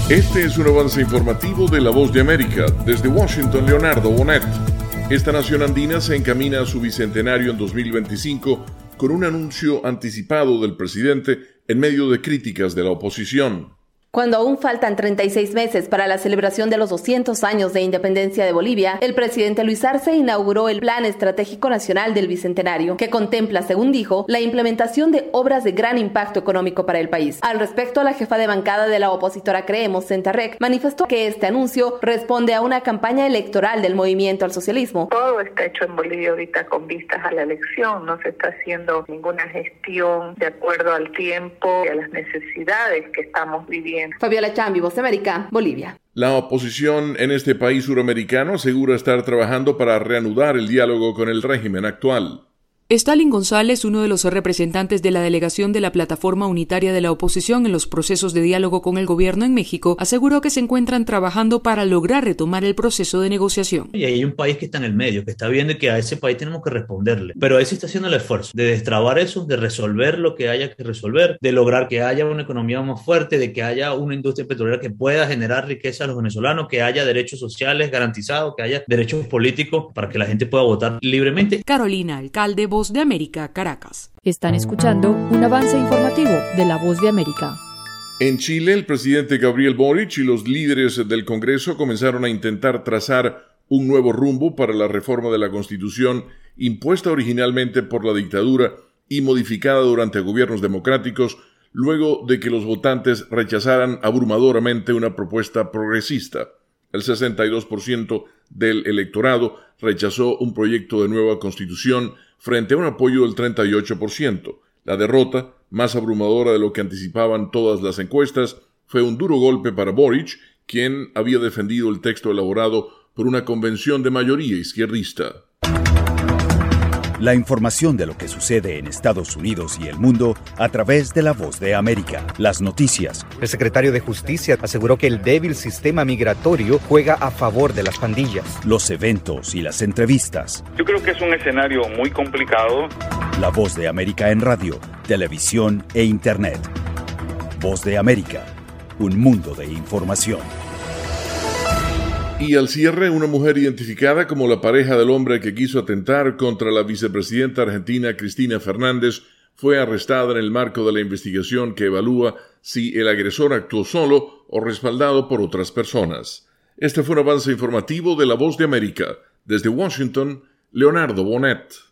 Este es un avance informativo de La Voz de América. Desde Washington, Leonardo Bonet. Esta nación andina se encamina a su bicentenario en 2025 con un anuncio anticipado del presidente en medio de críticas de la oposición. Cuando aún faltan 36 meses para la celebración de los 200 años de independencia de Bolivia, el presidente Luis Arce inauguró el Plan Estratégico Nacional del Bicentenario, que contempla, según dijo, la implementación de obras de gran impacto económico para el país. Al respecto, la jefa de bancada de la opositora Creemos, Centarrec, manifestó que este anuncio responde a una campaña electoral del movimiento al socialismo. Todo está hecho en Bolivia ahorita con vistas a la elección, no se está haciendo ninguna gestión de acuerdo al tiempo y a las necesidades que estamos viviendo. Fabiola Chambi, Voz de América, Bolivia. La oposición en este país suramericano asegura estar trabajando para reanudar el diálogo con el régimen actual. Stalin González, uno de los representantes de la delegación de la Plataforma Unitaria de la Oposición en los procesos de diálogo con el gobierno en México, aseguró que se encuentran trabajando para lograr retomar el proceso de negociación. Y hay un país que está en el medio, que está viendo que a ese país tenemos que responderle. Pero ahí se está haciendo el esfuerzo de destrabar eso, de resolver lo que haya que resolver, de lograr que haya una economía más fuerte, de que haya una industria petrolera que pueda generar riqueza a los venezolanos, que haya derechos sociales garantizados, que haya derechos políticos para que la gente pueda votar libremente. Carolina Alcalde, Voz de América, Caracas. Están escuchando un avance informativo de La Voz de América. En Chile, el presidente Gabriel Boric y los líderes del Congreso comenzaron a intentar trazar un nuevo rumbo para la reforma de la Constitución impuesta originalmente por la dictadura y modificada durante gobiernos democráticos, luego de que los votantes rechazaran abrumadoramente una propuesta progresista. El 62% del electorado rechazó un proyecto de nueva constitución frente a un apoyo del 38%. La derrota, más abrumadora de lo que anticipaban todas las encuestas, fue un duro golpe para Boric, quien había defendido el texto elaborado por una convención de mayoría izquierdista. La información de lo que sucede en Estados Unidos y el mundo a través de La Voz de América. Las noticias. El secretario de Justicia aseguró que el débil sistema migratorio juega a favor de las pandillas. Los eventos y las entrevistas. Yo creo que es un escenario muy complicado. La Voz de América en radio, televisión e internet. Voz de América, un mundo de información. Y al cierre, una mujer identificada como la pareja del hombre que quiso atentar contra la vicepresidenta argentina Cristina Fernández fue arrestada en el marco de la investigación que evalúa si el agresor actuó solo o respaldado por otras personas. Este fue un avance informativo de La Voz de América. Desde Washington, Leonardo Bonet.